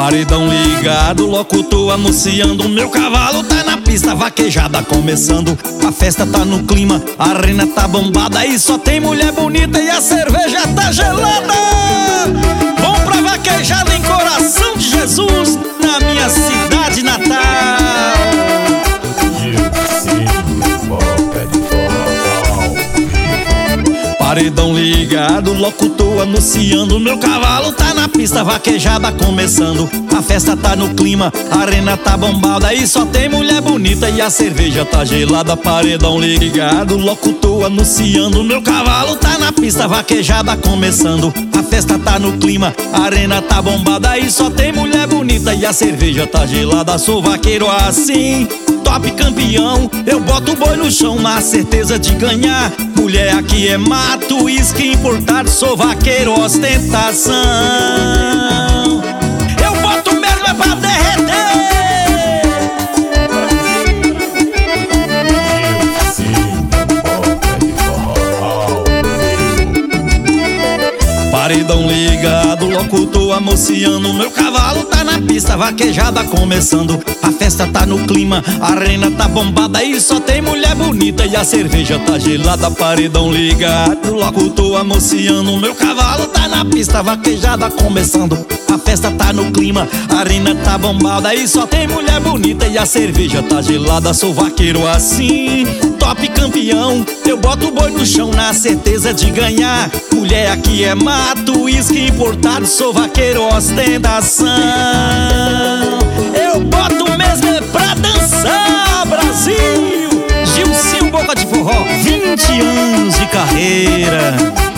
Paredão ligado, locutor anunciando. Meu cavalo tá na pista, vaquejada começando. A festa tá no clima, a arena tá bombada. E só tem mulher bonita e a cerveja tá gelada. Vamos pra vaquejada em Coração de Jesus, na minha cidade natal. Paredão ligado, locutor anunciando. Meu cavalo tá na pista, vaquejada começando. A festa tá no clima, a arena tá bombada. E só tem mulher bonita e a cerveja tá gelada. Paredão ligado, locutor anunciando. Meu cavalo tá na pista, vaquejada começando. A festa tá no clima, a arena tá bombada. E só tem mulher bonita e a cerveja tá gelada. Sou vaqueiro assim, top campeão. Eu boto o boi no chão na certeza de ganhar. Mulher aqui é mato, uísque importado. Sou vaqueiro, ostentação. Eu boto mesmo é pra derreter. Paredão ligado, locutor anunciando. Meu cavalo tá na pista, vaquejada começando. A festa tá no clima, a arena tá bombada. E só tem mulher bonita e a cerveja tá gelada. Paredão ligado, locutor anunciando. Meu cavalo tá na pista, vaquejada começando. A festa tá no clima, a arena tá bombada. E só tem mulher bonita e a cerveja tá gelada. Sou vaqueiro assim, top campeão. Eu boto o boi no chão na certeza de ganhar. Mulher aqui é mato, uísque importado. Sou vaqueiro, ostentação. Eu boto mesmo é pra dançar, Brasil. Gilcinho Boca de Forró, 20 anos de carreira.